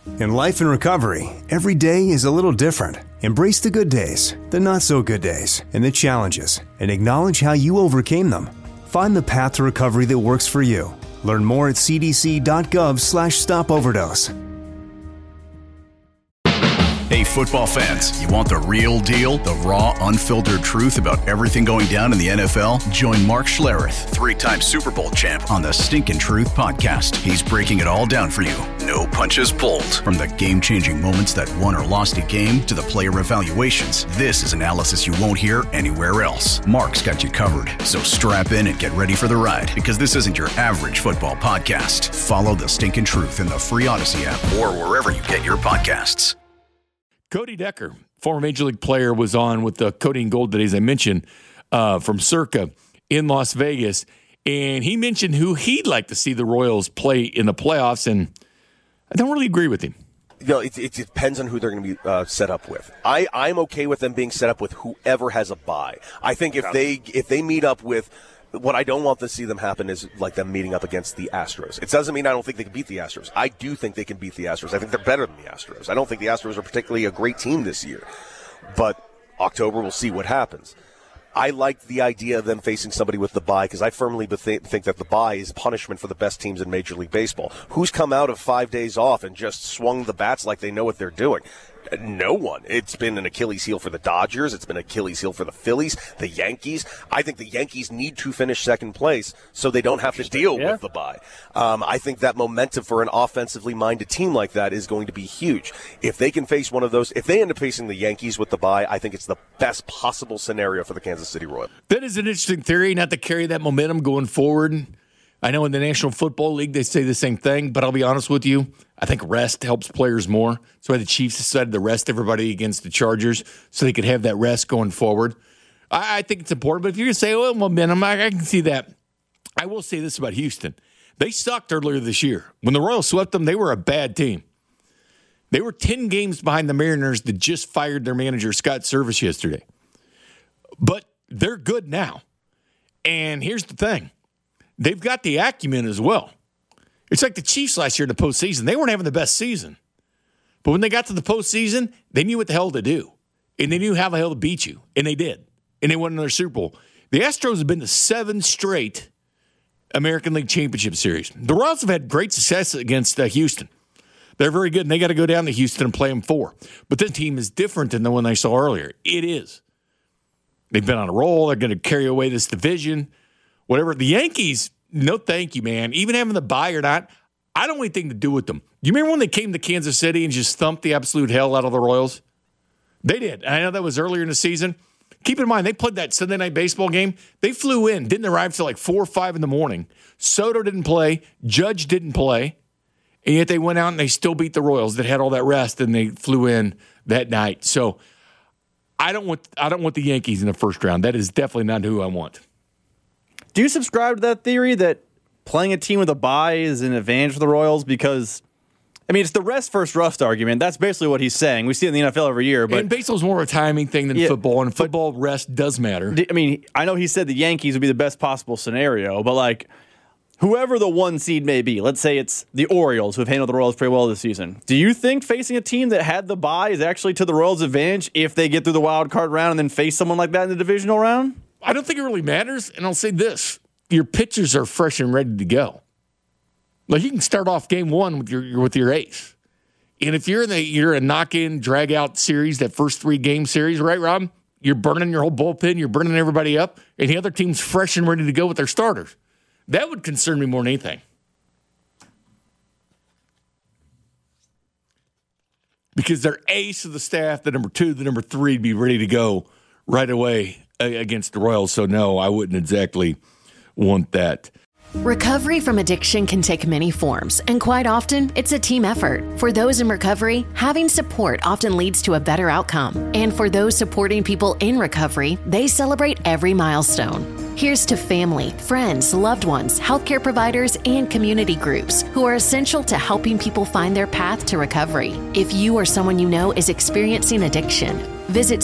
In life and recovery, every day is a little different. Embrace the good days, the not so good days, and the challenges, and acknowledge how you overcame them. Find the path to recovery that works for you. Learn more at cdc.gov/stopoverdose. Hey, football fans, you want the real deal? The raw, unfiltered truth about everything going down in the NFL? Join Mark Schlereth, 3-time Super Bowl champ, on the Stinkin' Truth podcast. He's breaking it all down for you. No punches pulled. From the game-changing moments that won or lost a game to the player evaluations, this is analysis you won't hear anywhere else. Mark's got you covered, so strap in and get ready for the ride, because this isn't your average football podcast. Follow the Stinkin' Truth in the free Odyssey app or wherever you get your podcasts. Cody Decker, former Major League player, was on with the Cody and Gold today, as I mentioned, from Circa in Las Vegas. And he mentioned who he'd like to see the Royals play in the playoffs, and I don't really agree with him. You know, it depends on who they're going to be set up with. I'm okay with them being set up with whoever has a bye. I think if they meet up with – what I don't want to see them happen is like them meeting up against the Astros. It doesn't mean I don't think they can beat the Astros. I do think they can beat the Astros. I think they're better than the Astros. I don't think the Astros are particularly a great team this year. But October, we'll see what happens. I like the idea of them facing somebody with the bye because I firmly think that the bye is punishment for the best teams in Major League Baseball. Who's come out of 5 days off and just swung the bats like they know what they're doing? No one. It's been an Achilles heel for the Dodgers. It's been an Achilles heel for the Phillies, the Yankees. I think the Yankees need to finish second place so they don't have to deal with the bye. I think that momentum for an offensively minded team like that is going to be huge. If they can face one of those, if they end up facing the Yankees with the bye, I think it's the best possible scenario for the Kansas City Royals. That is an interesting theory, not to carry that momentum going forward. I know in the National Football League they say the same thing, but I'll be honest with you, I think rest helps players more. That's why the Chiefs decided to rest everybody against the Chargers so they could have that rest going forward. I think it's important, but if you're going to say, well, momentum, I can see that. I will say this about Houston. They sucked earlier this year. When the Royals swept them, they were a bad team. They were 10 games behind the Mariners that just fired their manager, Scott Service, yesterday. But they're good now. And here's the thing. They've got the acumen as well. It's like the Chiefs last year in the postseason. They weren't having the best season. But when they got to the postseason, they knew what the hell to do. And they knew how the hell to beat you. And they did. And they won another Super Bowl. The Astros have been to 7 straight American League Championship Series. The Royals have had great success against Houston. They're very good, and they got to go down to Houston and play them 4. But this team is different than the one I saw earlier. It is. They've been on a roll. They're going to carry away this division. Whatever. The Yankees, no thank you, man. Even having the bye or not, I don't want anything to do with them. You remember when they came to Kansas City and just thumped the absolute hell out of the Royals? They did. I know that was earlier in the season. Keep in mind, they played that Sunday night baseball game. They flew in, didn't arrive till like 4 or 5 in the morning. Soto didn't play. Judge didn't play. And yet they went out and they still beat the Royals that had all that rest, and they flew in that night. So I don't want the Yankees in the first round. That is definitely not who I want. Do you subscribe to that theory that playing a team with a bye is an advantage for the Royals? Because, I mean, it's the rest first rust argument. That's basically what he's saying. We see it in the NFL every year. But and baseball's more of a timing thing than football, and football rest does matter. I mean, I know he said the Yankees would be the best possible scenario, but like whoever the 1 seed may be, let's say it's the Orioles who have handled the Royals pretty well this season. Do you think facing a team that had the bye is actually to the Royals' advantage if they get through the wild card round and then face someone like that in the divisional round? I don't think it really matters, and I'll say this. Your pitchers are fresh and ready to go. Like, you can start off game 1 with your ace. And if you're a knock-in, drag-out series, that first 3-game series, right, Rob? You're burning your whole bullpen, you're burning everybody up, and the other team's fresh and ready to go with their starters. That would concern me more than anything. Because their ace of the staff, the number 2, the number 3, would be ready to go right away against the Royals. So, no, I wouldn't exactly want that. Recovery from addiction can take many forms, and quite often, it's a team effort. For those in recovery, having support often leads to a better outcome. And for those supporting people in recovery, they celebrate every milestone. Here's to family, friends, loved ones, healthcare providers, and community groups who are essential to helping people find their path to recovery. If you or someone you know is experiencing addiction, visit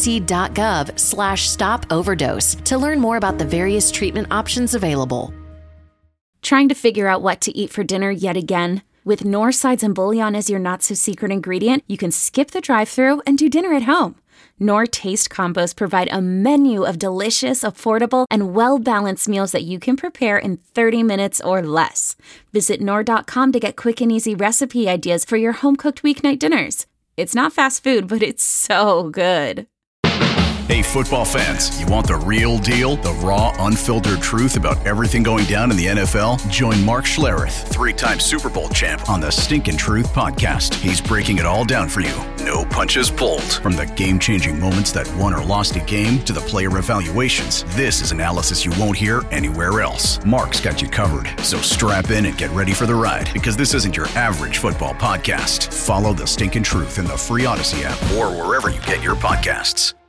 cdc.gov/stop-overdose to learn more about the various treatment options available. Trying to figure out what to eat for dinner yet again? With Knorr sides and bouillon as your not-so-secret ingredient, you can skip the drive-thru and do dinner at home. Knorr Taste Combos provide a menu of delicious, affordable, and well-balanced meals that you can prepare in 30 minutes or less. Visit Knorr.com to get quick and easy recipe ideas for your home-cooked weeknight dinners. It's not fast food, but it's so good. Hey, football fans, you want the real deal? The raw, unfiltered truth about everything going down in the NFL? Join Mark Schlereth, 3-time Super Bowl champ, on the Stinkin' Truth podcast. He's breaking it all down for you. No punches pulled. From the game-changing moments that won or lost a game to the player evaluations, this is analysis you won't hear anywhere else. Mark's got you covered. So strap in and get ready for the ride, because this isn't your average football podcast. Follow the Stinkin' Truth in the free Odyssey app or wherever you get your podcasts.